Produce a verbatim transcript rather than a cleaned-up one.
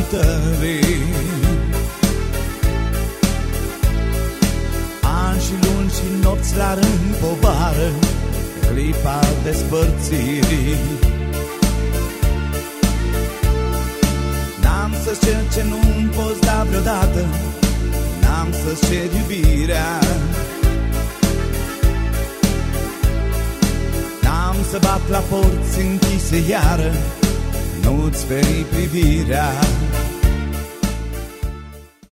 așteptării. Ani și luni și nopți la rând povară clipa despărțirii. N-am să-ți cer ce nu-mi poți da vreodată, n-am să-ți cer iubirea, n-am să bat la porți închise iară, nu-ți feri privirea.